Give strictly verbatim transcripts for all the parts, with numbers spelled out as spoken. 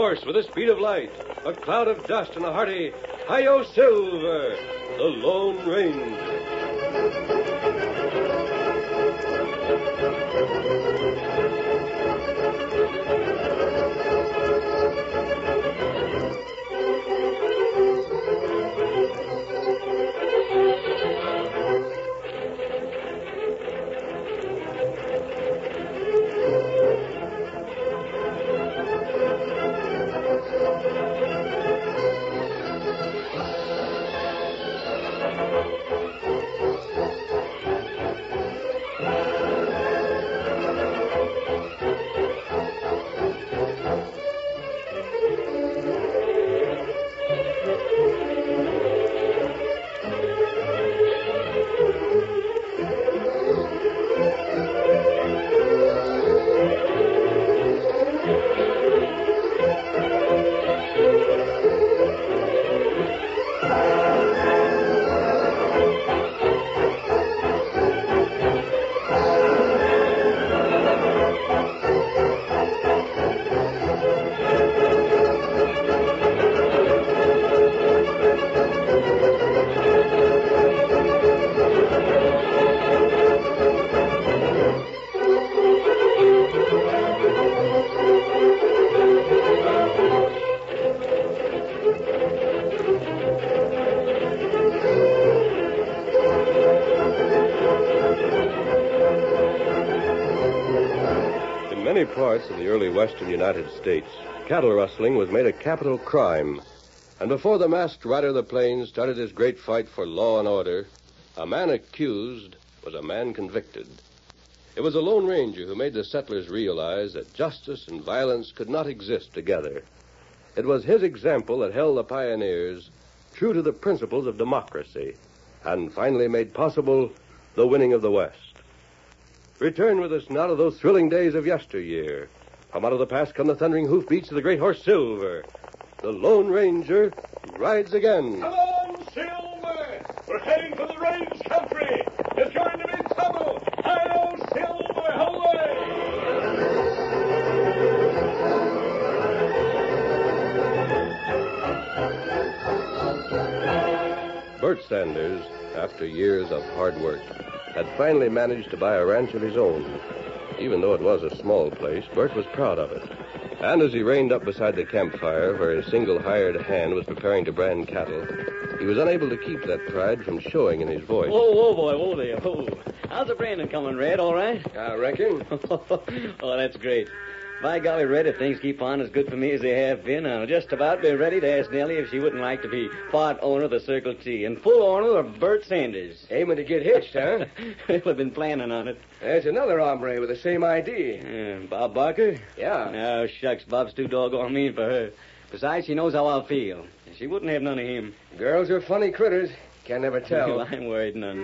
horse with the speed of light, a cloud of dust, and a hearty Hi-Yo Silver, the Lone Ranger. In many parts of the early western United States, cattle rustling was made a capital crime. And before the masked rider of the plains started his great fight for law and order, a man accused was a man convicted. It was a Lone Ranger who made the settlers realize that justice and violence could not exist together. It was his example that held the pioneers true to the principles of democracy and finally made possible the winning of the West. Return with us now to those thrilling days of yesteryear. From out of the past come the thundering hoofbeats of the great horse Silver. The Lone Ranger rides again. Come on, Silver! We're heading for the range country. There's going to be trouble. Hi-yo, Silver, away! Bert Sanders, after years of hard work, had finally managed to buy a ranch of his own. Even though it was a small place, Bert was proud of it. And as he reined up beside the campfire where his single hired hand was preparing to brand cattle, he was unable to keep that pride from showing in his voice. Whoa, whoa, boy, whoa there, whoa. How's the branding coming, Red, all right? I reckon. Oh, that's great. By golly, Red, if things keep on as good for me as they have been, I'll just about be ready to ask Nellie if she wouldn't like to be part owner of the Circle T and full owner of Bert Sanders. Aiming to get hitched, huh? Well, I've been planning on it. There's another hombre with the same idea. Uh, Bob Barker? Yeah. Oh, shucks, Bob's too doggone mean for her. Besides, she knows how I'll feel. She wouldn't have none of him. Girls are funny critters. Can't never tell. Well, I'm worried none.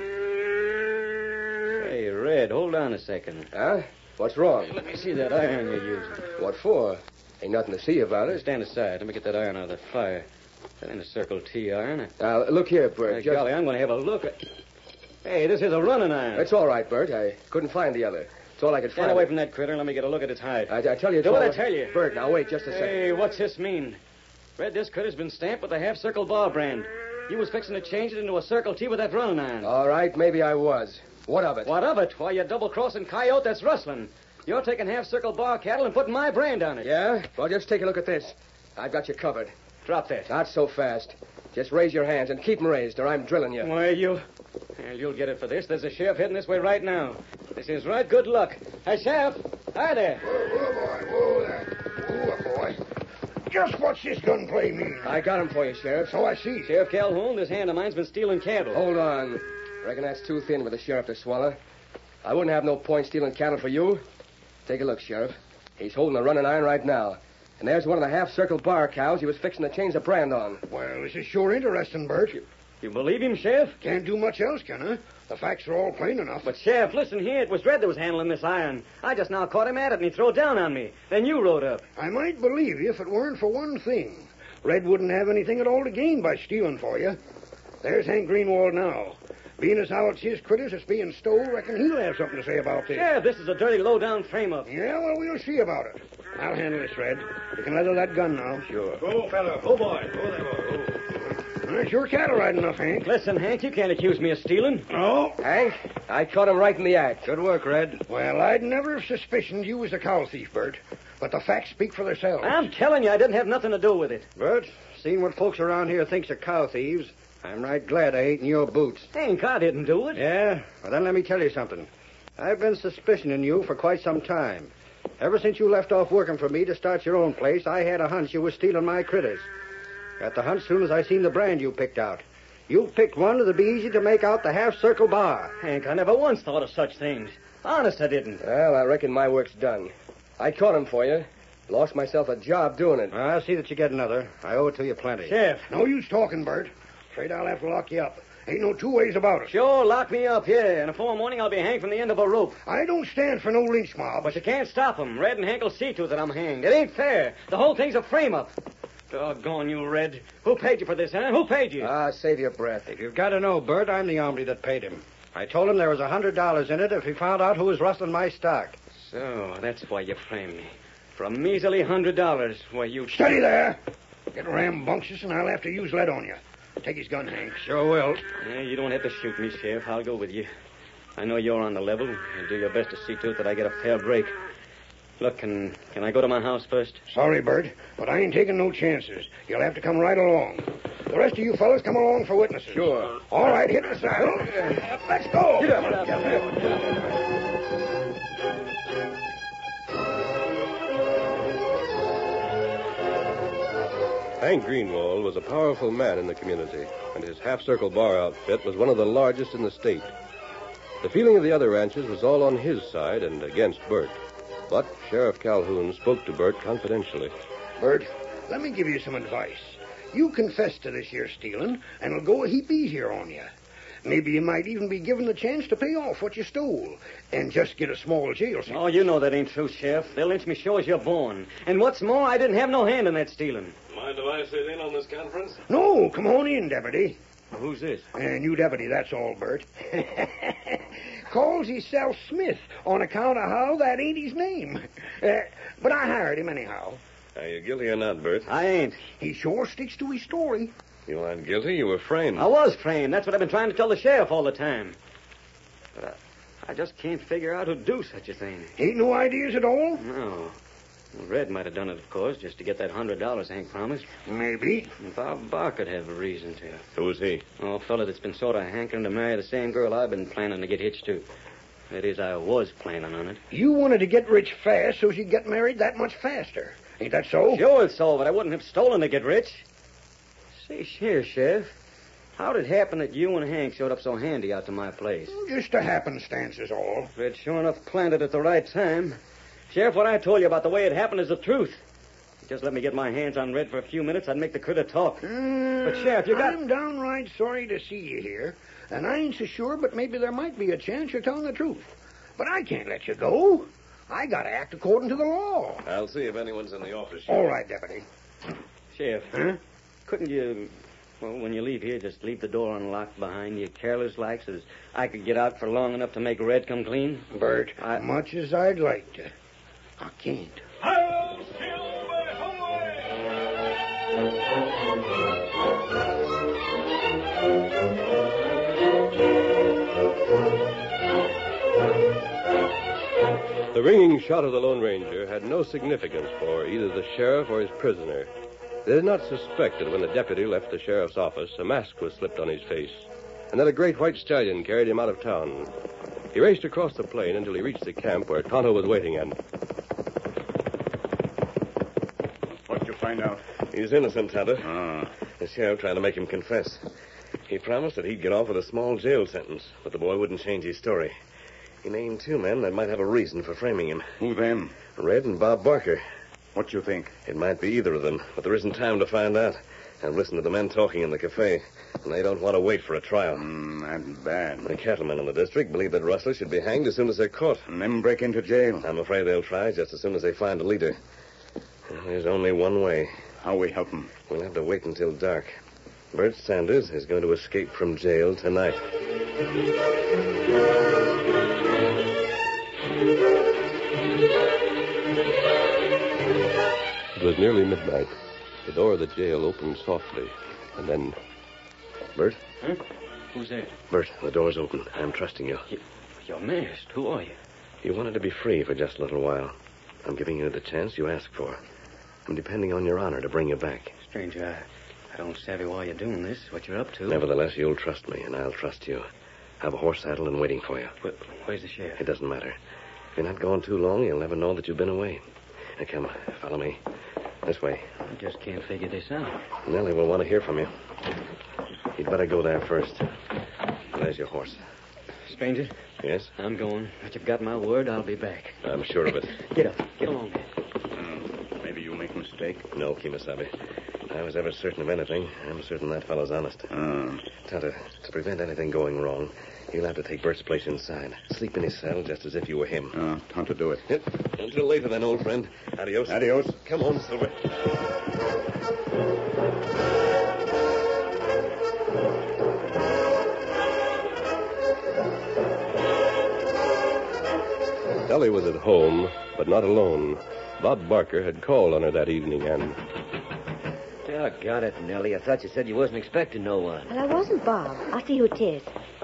Hey, Red, hold on a second. Huh? What's wrong? Let me see that iron you're using. What for? Ain't nothing to see about it. Stand aside. Let me get that iron out of the fire. That ain't a Circle T iron. Now, look here, Bert. By just... golly, I'm going to have a look at... Hey, this is a running iron. It's all right, Bert. I couldn't find the other. It's all I could Stand find. away from that critter and let me get a look at its hide. I, I tell you, it's Do what all... I tell you. Bert, now wait just a second. Hey, what's this mean? Red, this critter's been stamped with the half-circle bar brand. You was fixing to change it into a Circle T with that running iron. All right, maybe I was. What of it? What of it? Why, you double-crossing coyote that's rustling. You're taking half-circle bar cattle and putting my brand on it. Yeah? Well, just take a look at this. I've got you covered. Drop that. Not so fast. Just raise your hands and keep them raised, or I'm drilling you. Why, you... Well, you'll get it for this. There's a sheriff heading this way right now. This is right good luck. Hey, Sheriff. Hi there. Whoa, whoa, boy, whoa there. Whoa, boy. Just what's this gunplay mean? I got him for you, Sheriff. So I see. Sheriff Calhoun, this hand of mine's been stealing cattle. Hold on. Reckon that's too thin for the sheriff to swallow. I wouldn't have no point stealing cattle for you. Take a look, Sheriff. He's holding a running iron right now. And there's one of the half-circle bar cows he was fixing to change the brand on. Well, this is sure interesting, Bert. You believe him, Sheriff? Can't do much else, can I? The facts are all plain enough. But, Sheriff, listen here. It was Red that was handling this iron. I just now caught him at it, and he threw it down on me. Then you rode up. I might believe you if it weren't for one thing. Red wouldn't have anything at all to gain by stealing for you. There's Hank Greenwald now. Being as how it's his critters that's being stole, reckon he'll have something to say about this. Sheriff, this is a dirty, low-down frame-up. Yeah, well, we'll see about it. I'll handle this, Red. You can leather that gun now. Sure. Go, fella. Go, boy. Go there, boy. Well, sure cattle riding enough, Hank. Listen, Hank, you can't accuse me of stealing. No. Hank, I caught him right in the act. Good work, Red. Well, I'd never have suspicioned you was a cow thief, Bert. But the facts speak for themselves. I'm telling you, I didn't have nothing to do with it. Bert, seeing what folks around here thinks are cow thieves, I'm right glad I ain't in your boots. Hank, I didn't do it. Yeah? Well, then let me tell you something. I've been suspicioning you for quite some time. Ever since you left off working for me to start your own place, I had a hunch you was stealing my critters. Got the hunch soon as I seen the brand you picked out. You picked one that'd be easy to make out the half-circle bar. Hank, I never once thought of such things. Honest, I didn't. Well, I reckon my work's done. I caught him for you. Lost myself a job doing it. I'll see that you get another. I owe it to you plenty. Sheriff. No use talking, Bert. Afraid I'll have to lock you up. Ain't no two ways about it. Sure, lock me up, yeah. And before morning, I'll be hanged from the end of a rope. I don't stand for no lynch mob. But you can't stop 'em. Red and Hank will see to it that I'm hanged. It ain't fair. The whole thing's a frame-up. Doggone you, Red. Who paid you for this, huh? Who paid you? Ah, save your breath. If you've got to know, Bert, I'm the hombre that paid him. I told him there was a hundred dollars in it if he found out who was rustling my stock. So, that's why you framed me. For a measly hundred dollars. Why, you... Steady there. Get rambunctious and I'll have to use lead on you. Take his gun, Hank. Sure will. Yeah, you don't have to shoot me, Sheriff. I'll go with you. I know you're on the level. You'll do your best to see to it that I get a fair break. Look, can, can I go to my house first? Sorry, Bert, but I ain't taking no chances. You'll have to come right along. The rest of you fellas come along for witnesses. Sure. All right, hit the saddle. Let's go. Get up. Get up. Hank Greenwald was a powerful man in the community, and his half-circle bar outfit was one of the largest in the state. The feeling of the other ranchers was all on his side and against Bert. But Sheriff Calhoun spoke to Bert confidentially. Bert, let me give you some advice. You confess to this here stealing, and it'll go a heap easier on you. Maybe you might even be given the chance to pay off what you stole and just get a small jail sentence. Oh, you know that ain't true, Sheriff. They'll lynch me sure as you're born. And what's more, I didn't have no hand in that stealing. Mind if I sit in on this conference? No, come on in, Deputy. Well, who's this? And you deputy, that's all, Bert. Calls himself Smith on account of how that ain't his name. Uh, but I hired him anyhow. Are you guilty or not, Bert? I ain't. He sure sticks to his story. You aren't guilty. You were framed. I was framed. That's what I've been trying to tell the sheriff all the time. But I, I just can't figure out who'd do such a thing. Ain't no ideas at all? No. Well, Red might have done it, of course, just to get that hundred dollars Hank promised. Maybe. And Bob Barker'd have a reason to. Who's he? Oh, a fella that's been sort of hankering to marry the same girl I've been planning to get hitched to. That is, I was planning on it. You wanted to get rich fast so you'd get married that much faster. Ain't that so? Sure it's so, but I wouldn't have stolen to get rich. Say, here, Sheriff. How did it happen that you and Hank showed up so handy out to my place? Just a happenstance is all. Red sure enough planted at the right time. Sheriff, what I told you about the way it happened is the truth. Just let me get my hands on Red for a few minutes, I'd make the critter talk. Mm, But, Sheriff, you got... I'm downright sorry to see you here. And I ain't so sure, but maybe there might be a chance you're telling the truth. But I can't let you go. I gotta act according to the law. I'll see if anyone's in the office. All right, Deputy. Sheriff, Huh? couldn't you, well, when you leave here, just leave the door unlocked behind you, careless like, so as I could get out for long enough to make Red come clean? Bert, I- much as I'd like to, I can't. The ringing shot of the Lone Ranger had no significance for either the sheriff or his prisoner. They did not suspect that when the deputy left the sheriff's office, a mask was slipped on his face, and that a great white stallion carried him out of town. He raced across the plain until he reached the camp where Tonto was waiting him. What'd you find out? He's innocent, Tonto. Ah. The sheriff tried to make him confess. He promised that he'd get off with a small jail sentence, but the boy wouldn't change his story. He named two men that might have a reason for framing him. Who them? Red and Bob Barker. What you think? It might be either of them, but there isn't time to find out. I've listened to the men talking in the cafe, and they don't want to wait for a trial. Mm, that's bad. The cattlemen in the district believe that rustlers should be hanged as soon as they're caught. And them break into jail. I'm afraid they'll try just as soon as they find a leader. There's only one way. How we help them? We'll have to wait until dark. Bert Sanders is going to escape from jail tonight. It was nearly midnight. The door of the jail opened softly, and then... Bert? Huh? Who's there? Bert, the door's open. I'm trusting you. you. You're masked. Who are you? You wanted to be free for just a little while. I'm giving you the chance you asked for. I'm depending on your honor to bring you back. Stranger, I, I don't savvy why you're doing this, what you're up to. Nevertheless, you'll trust me, and I'll trust you. Have a horse saddled and waiting for you. Where, where's the sheriff? It doesn't matter. If you're not gone too long, you'll never know that you've been away. Now, come, follow me. This way. I just can't figure this out. Nellie will want to hear from you. You'd better go there first. There's your horse. Stranger? Yes? I'm going. But you've got my word, I'll be back. I'm sure of it. Get up. Get along. Hmm. Maybe you make a mistake. No, Kimasabi. I was ever certain of anything. I'm certain that fellow's honest. Uh, Tonto, to prevent anything going wrong, you'll have to take Bert's place inside. Sleep in his saddle just as if you were him. uh, time to do it. Yep. Until later, then, old friend. Adios. Adios. Come on, Silver. Nellie was at home, but not alone. Bob Barker had called on her that evening, and... Doggone it, Nellie. I thought you said you wasn't expecting no one. Well, I wasn't, Bob. I'll see who 'tis.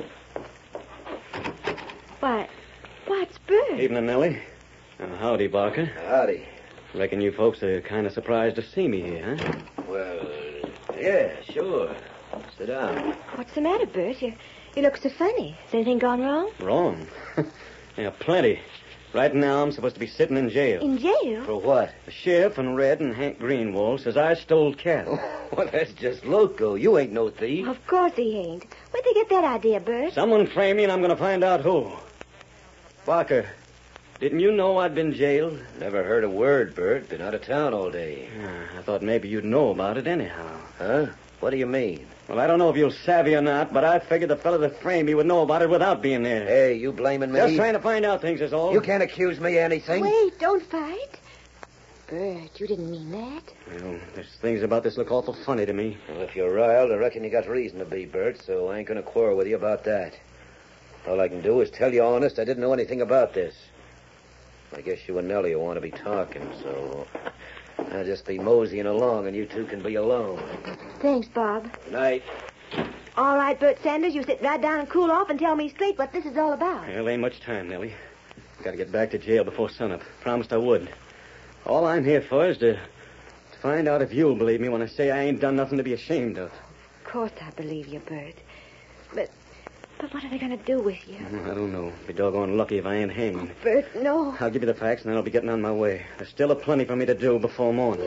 Why, why, it's Bert. Evening, Nellie. Uh, howdy, Barker. Howdy. Reckon you folks are kind of surprised to see me here, huh? Well, yeah, sure. Sit down. What's the matter, Bert? You, you look so funny. Has anything gone wrong? Wrong? Yeah, plenty. Right now, I'm supposed to be sitting in jail. In jail? For what? The sheriff and Red and Hank Greenwald says I stole cattle. Well, that's just loco. You ain't no thief. Of course he ain't. Where'd they get that idea, Bert? Someone framed me, and I'm going to find out who. Barker, didn't you know I'd been jailed? Never heard a word, Bert. Been out of town all day. Uh, I thought maybe you'd know about it anyhow. Huh? What do you mean? Well, I don't know if you'll savvy or not, but I figured the fellow that framed me would know about it without being there. Hey, you blaming me? Just trying to find out things is all. You can't accuse me of anything. Wait, don't fight. Bert, you didn't mean that. Well, there's things about this look awful funny to me. Well, if you're riled, I reckon you got reason to be, Bert, so I ain't going to quarrel with you about that. All I can do is tell you honest I didn't know anything about this. I guess you and Nellie will want to be talking, so I'll just be moseying along and you two can be alone. Thanks, Bob. Good night. All right, Bert Sanders, you sit right down and cool off and tell me straight what this is all about. Well, ain't much time, Nellie. Got to get back to jail before sunup. Promised I would. All I'm here for is to, to find out if you'll believe me when I say I ain't done nothing to be ashamed of. Of course I believe you, Bert. But, but what are they going to do with you? I don't know. Be doggone lucky if I ain't hanged. Bert, no. I'll give you the facts, and then I'll be getting on my way. There's still a plenty for me to do before morning.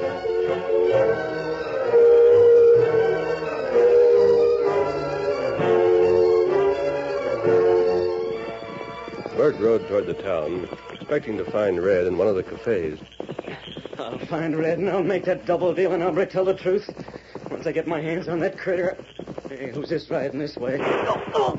Bert rode toward the town, expecting to find Red in one of the cafes. I'll find Red, and I'll make that double deal, and I'll tell the truth. Once I get my hands on that critter. Hey, who's this riding this way? Oh, oh.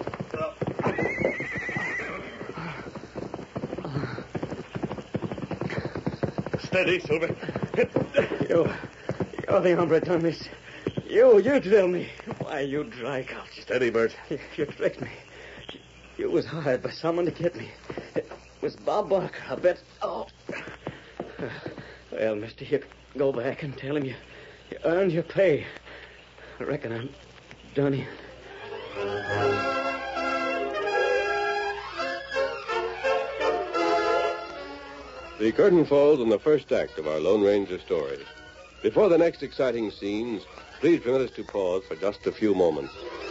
Steady, Silver. You, you're the hombre done this. You, you tell me. Why, you dry cow. Steady, Bert. You, you tricked me. You was hired by someone to get me. It was Bob Barker, I bet. Oh. Well, mister, you go back and tell him you, you earned your pay. I reckon I'm done in. The curtain falls on the first act of our Lone Ranger story. Before the next exciting scenes, please permit us to pause for just a few moments.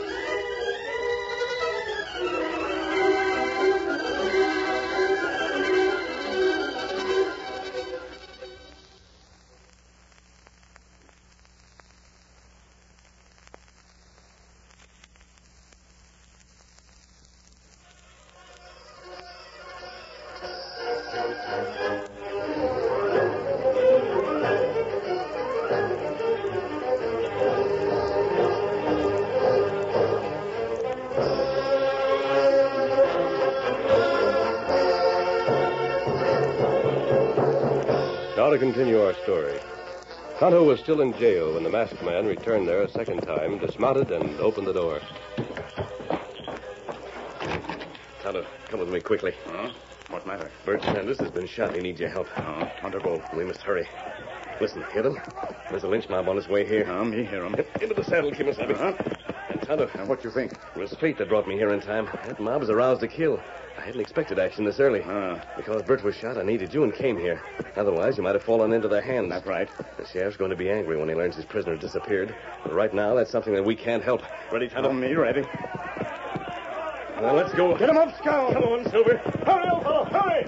Now to continue our story. Tonto was still in jail when the masked man returned there a second time, dismounted, and opened the door. Tonto, come with me quickly. Huh? What matter? Bert Sanders has been shot. He needs your help. Oh, Tonto, go. We must hurry. Listen, hear them? There's a lynch mob on his way here. Oh, me hear him. Into the saddle, Kimasabi. Uh-huh. And Tonto, Now, what you think? it was fate that brought me here in time. That mob is aroused to kill. I hadn't expected action this early. Ah. Because Bert was shot, I needed you and came here. Otherwise, you might have fallen into their hands. That's right. The sheriff's going to be angry when he learns his prisoner disappeared. But right now, that's something that we can't help. Ready, Tonto? Oh, me ready. Well, let's go. Get him up, Scout. Come on, Silver. Hurry, old fellow, hurry!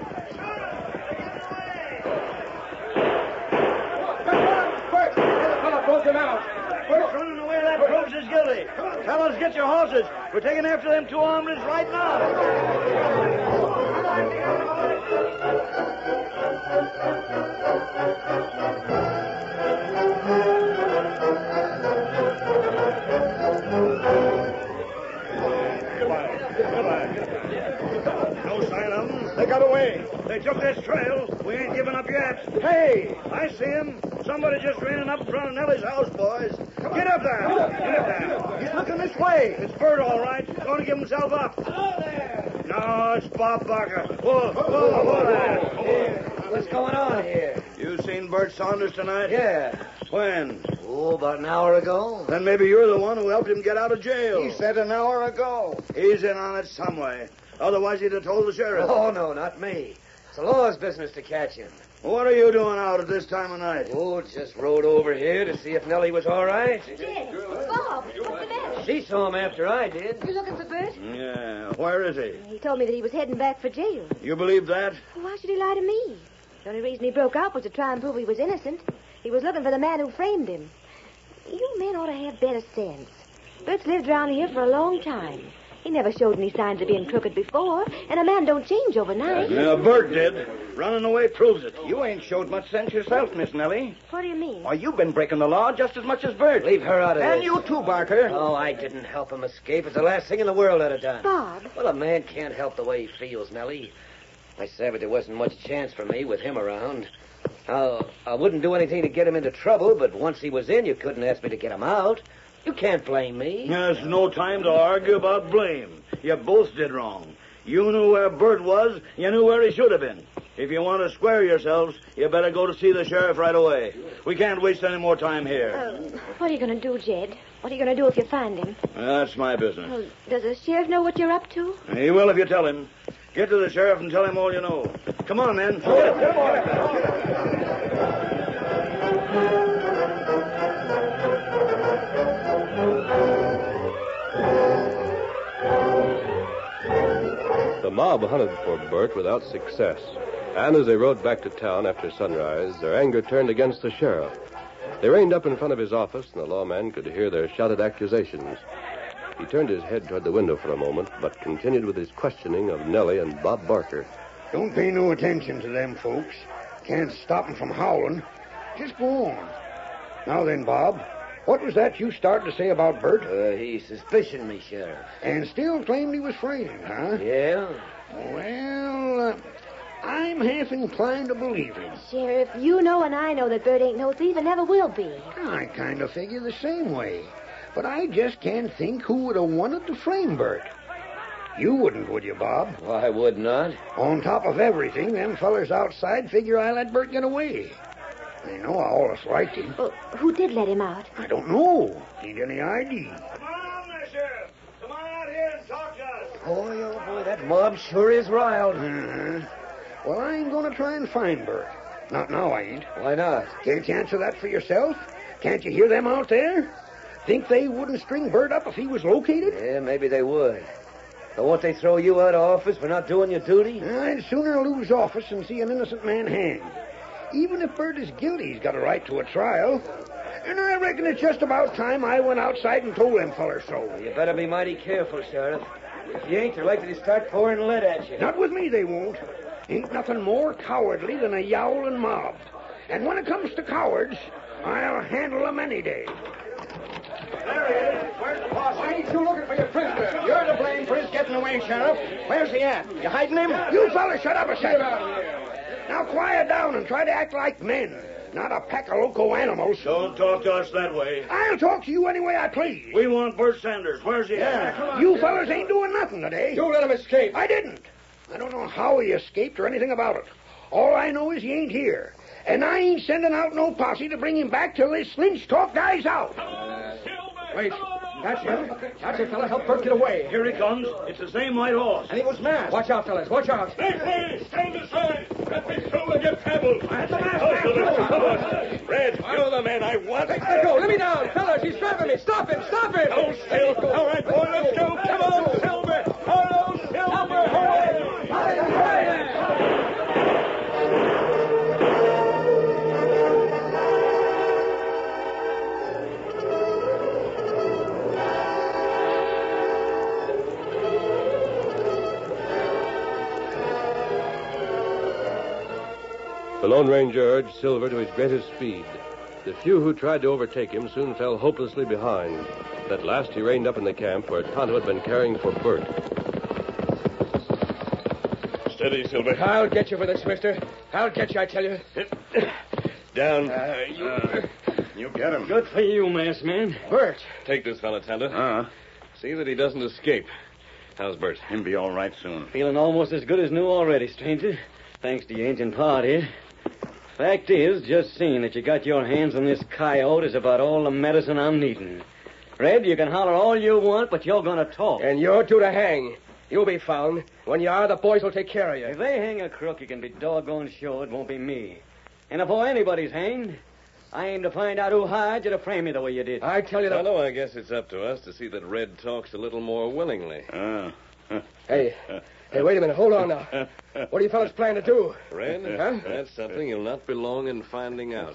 Quick! The fellow broke him out. Bert's running away. That proves he's guilty. Fellas, get your horses. We're taking after them two hombres right now. No sign of them. They got away. They took this trail. We ain't giving up yet. Hey, I see him. Somebody just ran up in front of Nellie's house, boys. Get up there. Get up there. He's looking this way. It's Bert, all right. He's going to give himself up. Hello there. No, it's Bob Barker. Whoa, whoa, whoa there. What's going on here? You seen Bert Saunders tonight? Yeah. When? Oh, about an hour ago. Then maybe you're the one who helped him get out of jail. He said an hour ago. He's in on it some way. Otherwise, he'd have told the sheriff. Oh, no, not me. It's the law's business to catch him. What are you doing out at this time of night? Oh, just rode over here to see if Nellie was all right. Jed, Bob, what's the matter? She saw him after I did. You looking for Bert? Yeah. Where is he? He told me that he was heading back for jail. You believe that? Well, why should he lie to me? The only reason he broke out was to try and prove he was innocent. He was looking for the man who framed him. You men ought to have better sense. Bert's lived around here for a long time. He never showed any signs of being crooked before, and a man don't change overnight. Yeah, Bert did. Running away proves it. You ain't showed much sense yourself, Miss Nellie. What do you mean? Why, you've been breaking the law just as much as Bert. Leave her out of And this. you too, Barker. Oh, I didn't help him escape. It's the last thing in the world I'd have done. Bob. Well, a man can't help the way he feels, Nellie. I savvy there wasn't much chance for me with him around. Uh, I wouldn't do anything to get him into trouble, but once he was in, you couldn't ask me to get him out. You can't blame me. There's no time to argue about blame. You both did wrong. You knew where Bert was. You knew where he should have been. If you want to square yourselves, you better go to see the sheriff right away. We can't waste any more time here. Uh, what are you going to do, Jed? What are you going to do if you find him? That's my business. Well, does the sheriff know what you're up to? He will if you tell him. Get to the sheriff and tell him all you know. Come on, men. The mob hunted for Bert without success. And as they rode back to town after sunrise, their anger turned against the sheriff. They reined up in front of his office, and the lawman could hear their shouted accusations. He turned his head toward the window for a moment, but continued with his questioning of Nellie and Bob Barker. Don't pay no attention to them folks. Can't stop 'em from howling. Just go on. Now then, Bob, what was that you started to say about Bert? Uh, he suspicioned me, Sheriff. And still claimed he was frightened, huh? Yeah? Well, uh, I'm half inclined to believe him. Sheriff, you know and I know that Bert ain't no thief and never will be. I kind of figure the same way. But I just can't think who would have wanted to frame Bert. You wouldn't, would you, Bob? Why would not? On top of everything, them fellers outside figure I let Bert get away. They know I always liked him. Well, who did let him out? I don't know. Need any I D. Come on there, Sheriff. Come on out here and talk to us. Boy, oh boy, that mob sure is riled. Uh-huh. Well, I ain't going to try and find Bert. Not now, I ain't. Why not? Can't you answer that for yourself? Can't you hear them out there? Think they wouldn't string Bert up if he was located? Yeah, maybe they would. But won't they throw you out of office for not doing your duty? I'd sooner lose office than see an innocent man hanged. Even if Bert is guilty, he's got a right to a trial. And I reckon it's just about time I went outside and told them fellers so. You better be mighty careful, Sheriff. If you ain't, they're likely to start pouring lead at you. Not with me, they won't. Ain't nothing more cowardly than a yowling mob. And when it comes to cowards, I'll handle them any day. There he is. Where's the boss? Why ain't you looking for your prisoner? You're to blame for his getting away, Sheriff. Where's he at? You hiding him? You fellas shut up a second. Now quiet down and try to act like men, not a pack of loco animals. Don't talk to us that way. I'll talk to you any way I please. We want Bert Sanders. Where's he at? You fellas ain't doing nothing today. You let him escape. I didn't. I don't know how he escaped or anything about it. All I know is he ain't here. And I ain't sending out no posse to bring him back till this lynch talk dies out. Wait. That's him. That's it, fella. Help Bert get away. Here he comes. It's the same white horse. And he was masked. Watch out, fellas. Watch out. Hey, hey, stand aside. Let me through and get trampled. I had the mask. Oh, Silver, come on. Red, you're the man I want. Let go. Let me down. Fellas, he's grabbing me. Stop him. Stop him. Hold still. All right, boy, let's go. Come on, Silver. Hello, Silver. Hurry. The Lone Ranger urged Silver to his greatest speed. The few who tried to overtake him soon fell hopelessly behind. At last he reined up in the camp where Tonto had been caring for Bert. Steady, Silver. I'll get you for this, mister. I'll get you, I tell you. Down. Uh, you... Uh, you get him. Good for you, masked man. Bert. Take this fella, Tonto. Uh, See that he doesn't escape. How's Bert? he'll be all right soon. Feeling almost as good as new already, stranger. Thanks to your Injun pard here. Fact is, just seeing that you got your hands on this coyote is about all the medicine I'm needing. Red, you can holler all you want, but you're going to talk. And you're due to hang. You'll be found. When you are, the boys will take care of you. If they hang a crook, you can be doggone sure it won't be me. And before anybody's hanged, I aim to find out who hired you to frame me the way you did. I tell you that... Tonto, I guess it's up to us to see that Red talks a little more willingly. Uh, Hey, hey, wait a minute. Hold on now. What do you fellas plan to do? Red, Huh? that's something you'll not be long in finding out.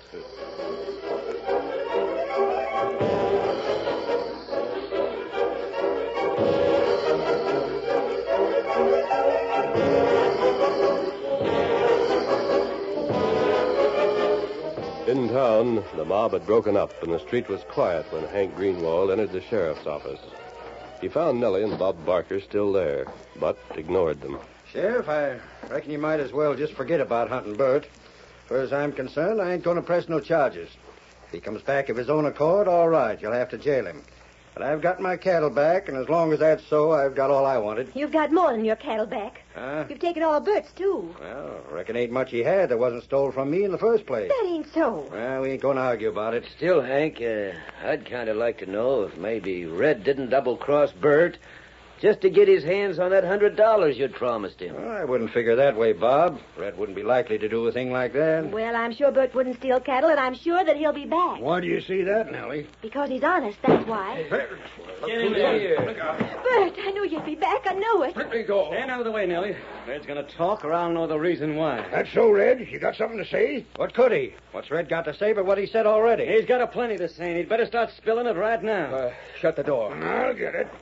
In town, the mob had broken up, and the street was quiet when Hank Greenwald entered the sheriff's office. He found Nellie and Bob Barker still there, but ignored them. Sheriff, I reckon you might as well just forget about hunting Bert. As far as I'm concerned, I ain't going to press no charges. If he comes back of his own accord, all right, you'll have to jail him. But I've got my cattle back, and as long as that's so, I've got all I wanted. You've got more than your cattle back. Huh? You've taken all Bert's, too. Well, I reckon ain't much he had that wasn't stole from me in the first place. That ain't so. Well, we ain't going to argue about it. Still, Hank, uh, I'd kind of like to know if maybe Red didn't double-cross Bert just to get his hands on that hundred dollars you'd promised him. Well, I wouldn't figure that way, Bob. Red wouldn't be likely to do a thing like that. Well, I'm sure Bert wouldn't steal cattle, and I'm sure that he'll be back. Why do you say that, Nellie? Because he's honest, that's why. Get in there. Bert, I knew you'd be back. I knew it. Let me go. Stand out of the way, Nellie. Red's going to talk, or I'll know the reason why. That's so, Red. You got something to say? What could he? What's Red got to say but what he said already? He's got a plenty to say, and he'd better start spilling it right now. Uh, shut the door. I'll get it.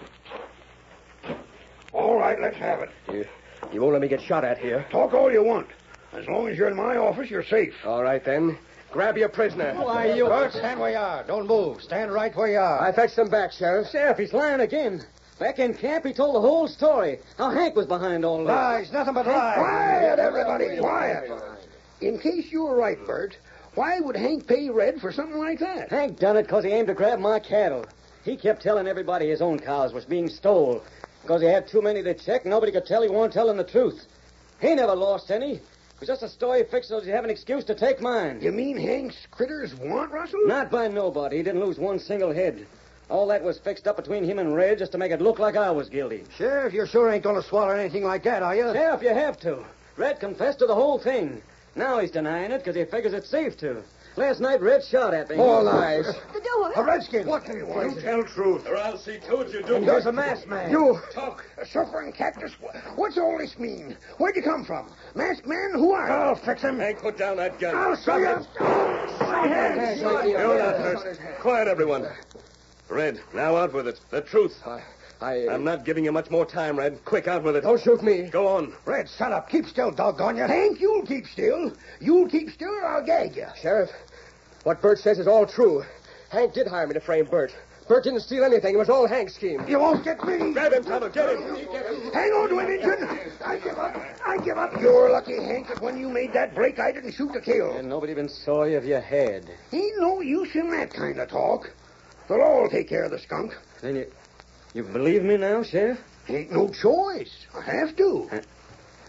All right, let's have it. You, you won't let me get shot at here. Talk all you want. As long as you're in my office, you're safe. All right, then. Grab your prisoner. Why, you... Bert, stand where you are. Don't move. Stand right where you are. I fetched them back, Sheriff. Sheriff, he's lying again. Back in camp, he told the whole story. How Hank was behind all this. Lies, nothing but lies. Quiet, everybody, quiet. In case you were right, Bert, why would Hank pay Red for something like that? Hank done it because he aimed to grab my cattle. He kept telling everybody his own cows was being stole. Because he had too many to check, nobody could tell he weren't telling the truth. He never lost any. It was just a story fixed so he'd have an excuse to take mine. You mean Hank's critters want Russell? Not by nobody. He didn't lose one single head. All that was fixed up between him and Red just to make it look like I was guilty. Sheriff, you sure ain't going to swallow anything like that, are you? Sheriff, you have to. Red confessed to the whole thing. Now he's denying it because he figures it's safe to. Last night, Red shot at me. More lies. The door. A redskin. What do you want? You tell truth, or I'll see to it you do. And there's a masked man. You. Talk. A suffering cactus. What's all this mean? Where'd you come from? Masked man, who are you? I'll fix him. Hank, put down that gun. I'll show you. My hands. You're not hurt. Quiet, everyone. Red, now out with it. The truth. I... I I'm not giving you much more time, Red. Quick, out with it. Don't shoot me. Go on. Red, shut up. Keep still, doggone you. Hank, you'll keep still. You'll keep still or I'll gag you. Sheriff, what Bert says is all true. Hank did hire me to frame Bert. Bert didn't steal anything. It was all Hank's scheme. You won't get me. Grab him, Tonto. Get him. Hang on to him, Injun. I give up. I give up. You're lucky, Hank, that when you made that break, I didn't shoot to kill. And nobody even saw you if you had. Ain't no use in that kind of talk. The law will take care of the skunk. Then you... You believe me now, Sheriff? Ain't no choice. I have to. Uh,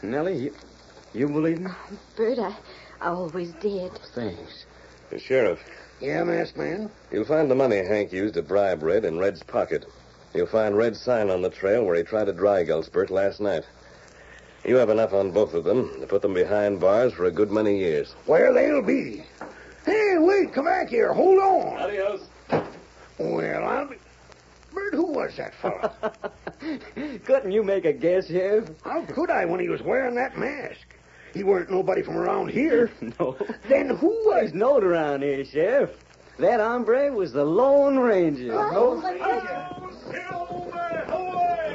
Nellie, you, you believe me? Bert, I, I always did. Thanks. The sheriff, Yeah, masked man? you'll find the money Hank used to bribe Red in Red's pocket. You'll find Red's sign on the trail where he tried to dry gulch Bert last night. You have enough on both of them to put them behind bars for a good many years. Where they'll be. Hey, wait, come back here. Hold on. Adios. Well, I'll be... Bert, who was that fella? Couldn't you make a guess, Sheriff? How could I when he was wearing that mask? He weren't nobody from around here. No. Then who was... He's known around here, Sheriff. That hombre was the Lone Ranger. Hello, Silver, away!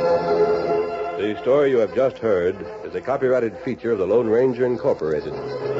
The story you have just heard is a copyrighted feature of the Lone Ranger Incorporated.